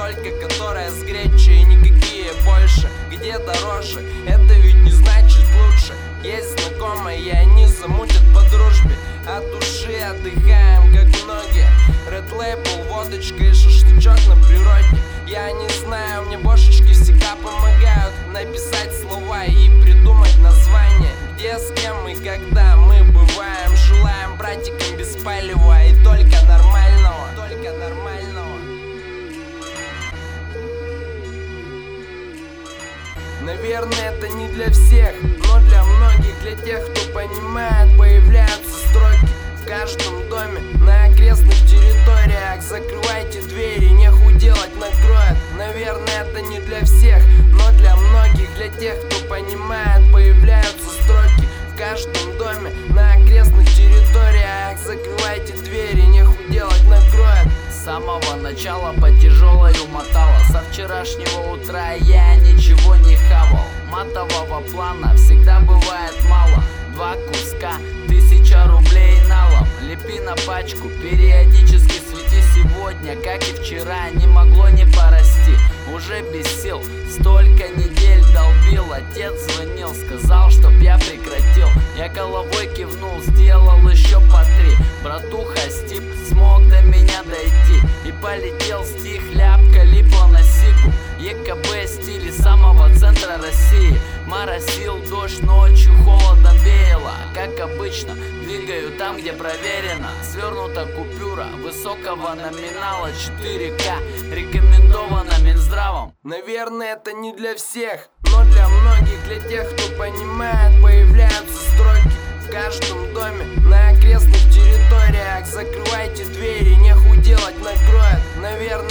только которая с гречей, никакие больше. Где дороже, это ведь не значит лучше. Есть знакомые, и они замутят по дружбе. От души отдыхаем, как многие. Red Label, водочка и шашлычок на природе. Я не знаю, мне бошечки всегда помогают написать слова и придумать название. Где, с кем и когда мы бываем. Желаем братикам без палева и только нормального. Только нормального. Наверное, это не для всех, но для многих, для тех, кто понимает, появляются строки в каждом доме, на окрестных территориях. Закрывайте двери, нехуй делать, накроет. Наверное, это не для всех, но для многих, для тех, кто понимает, появляются строки в каждом доме, на окрестных территориях. Закрывайте двери, нехуй делать, накроет. С самого начала по тяжелой умотала. Со вчерашнего утра я ничего не хавал. Матового плана всегда бывает мало. 2 куска, 1000 рублей налом. Лепи на пачку, периодически свети. Сегодня, как и вчера, не могло не порасти. Уже без сил, столько недель долбил. Отец звонил, сказал, чтоб я прекратил. Я головой кивнул, сделал еще по 3. Братуха Стип смог до меня дойти. И полетел стих, ляпка липла на сигу. ЕКБ стиле самого центра России. Моросил дождь, ночью холодом веяло. Как обычно, двигаю там, где проверено. Свернута купюра высокого номинала 4К. Рекомендовано Минздравом. Наверное, это не для всех, но для многих, для тех, кто понимает, появляются строки в каждом доме, на окрестных территориях. Закрывайте двери, нехуй делать, накроет. Наверное,